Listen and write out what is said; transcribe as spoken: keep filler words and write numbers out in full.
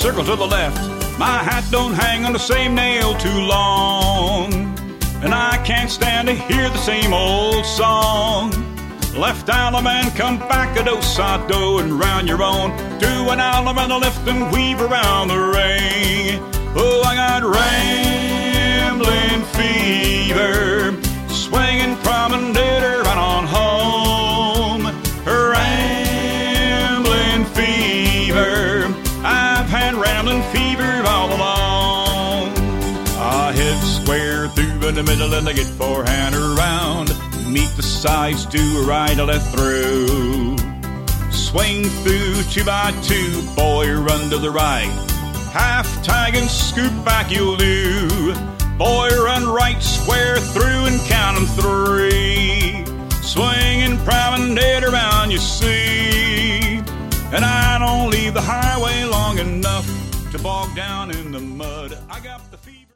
circle to the left. My hat don't hang on the same nail too long, and I can't stand to hear the same old song. Left element, come back a do-sa-do and round your own. Do an element, a lift and weave around the ring. Oh, I got rambling fever, swinging promenade right on home. Rambling fever, I've had rambling fever all along. I head square through in the middle and I get forehand around. Meet the sides, do a right, a left through. Swing through two by two, boy, run to the right. Half tag and scoop back you'll do. Boy, run right, square through and count 'em three. Swing and promenade around, you see. And I don't leave the highway long enough to bog down in the mud. I got the fever.